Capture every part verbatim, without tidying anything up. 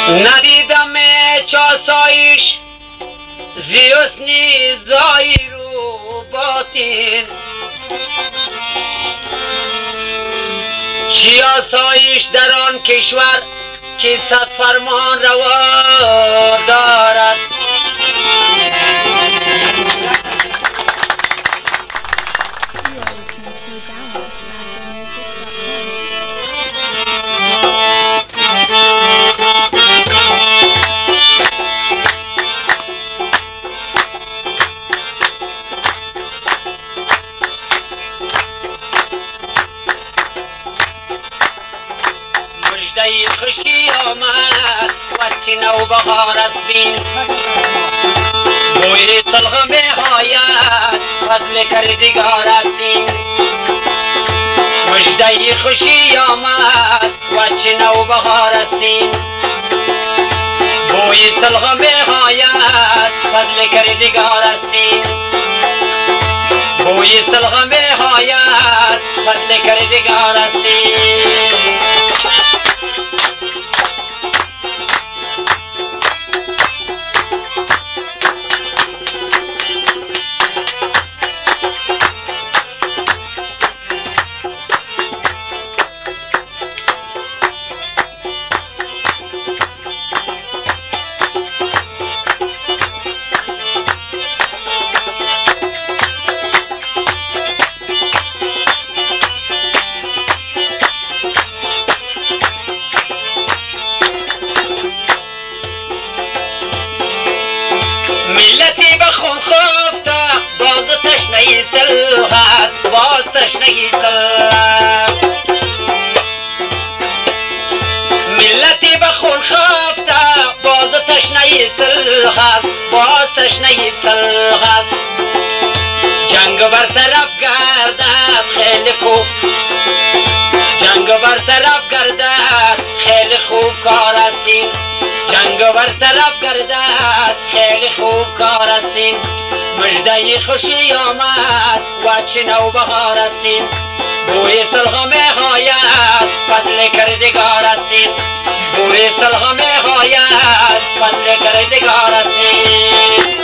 ندیدم چاسایش زیوسنی زایر و باطین چی آسایش در آن کشور که صد فرمان روا دارد مژده خوشی آمد وقتی نوبهار است بین بوی طلغ می‌آید فضل کردگار است این مژده خوشی آمد وقتی نوبهار است این بوی طلغ می‌آید فضل کردگار است این بوی طلغ می‌آید فضل کردگار است این ملتی بخون خفته باز تشنه سلغ است باز تشنه سلغ ملتی بخون خفته باز تشنه سلغ است باز تشنه سلغ است جنگ برطرف گردد خیلی خوب جنگ برطرف گردد خیلی خوب کار است این جنگ برطرف گردد خیلی خوب کار است این مژده خوشی آمد و چه نوبهار است این بوی سلغ می‌آید فضل کردگار است این بوی سلغ می‌آید فضل کردگار است این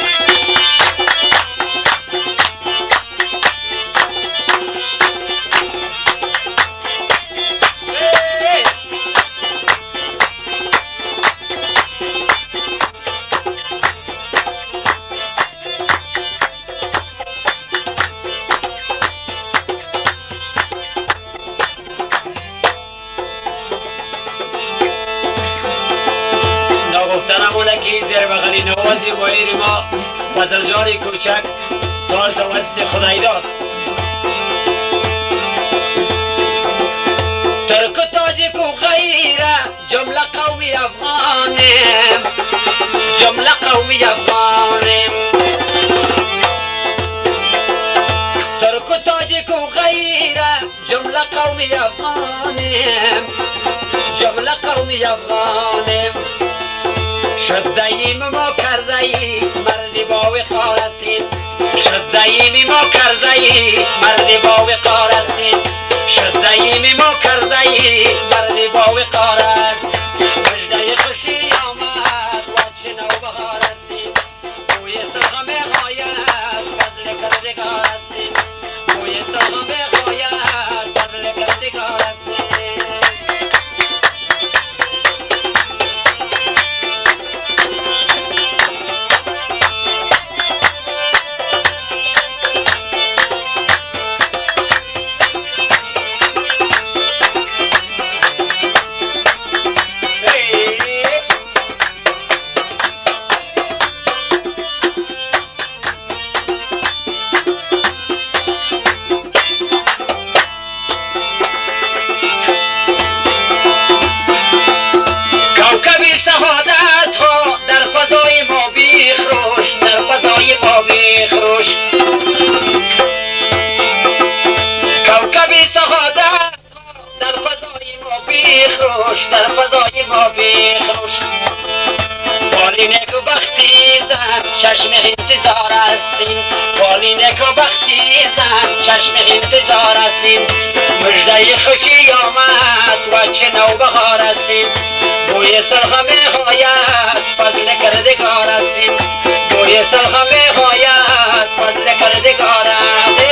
نگفتنم اولکی زیر بغلی نوازی بایر ما بزرجانی کوچک تاج دوست خدای داد ترک و تاجیک و غیره جمله قومی افغانیم جمله قومی افغانیم ترک و تاجیک و غیره جمله قومی افغانیم جمله قومی افغانیم شد زعیم ما کرزایی مردی با وقار استید شد زعیم ما کرزایی مردی با وقار استید شد زعیم ما کرزایی مردی با وقار است مژده خوشی آمد و چه نوبهار استید بوی سلغ می‌آید فضل کردگار استید بوی سلغ می‌آید فضل کردگار استید کوکبی سعادت در فضای ما بیخروش در فضای ما بیخروش بالینک و بختی زن چشم انتظار استیم بالینک و بختی زن چشم انتظار استیم مژده خوشی آمد و چه نوبهار استیم بوی سلغ می‌آید کردگار است.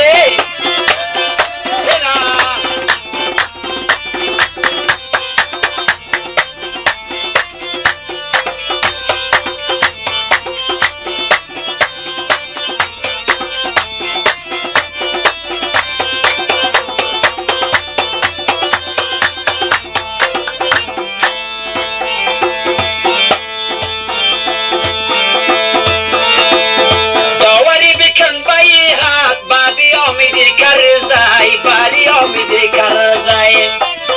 کرزای باری آمیدی کرزای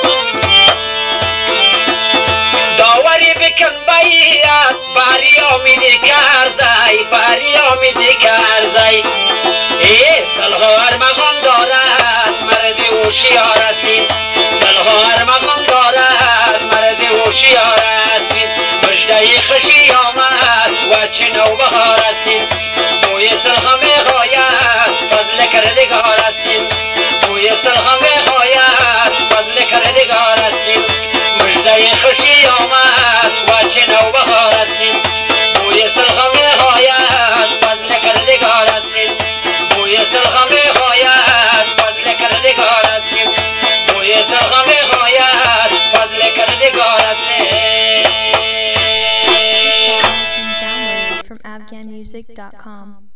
داوری بکن باید باری آمیدی کرزای باری آمیدی کرزای ای سلها ارمغان دارد مرد هوشیار است سلها ارمغان دارد مرد هوشیار است مژده خوشی آمد و چه نوبهار است بوی سلها می‌آید فضل کردگار است بوی سلها می‌آید فضل کردگار است مژده خوشی آمد و چه نوبهار است بوی سلها می‌آید فضل کردگار است بوی سلها می‌آید فضل کردگار است بوی سلها می‌آید فضل کردگار است. From afghan music dot com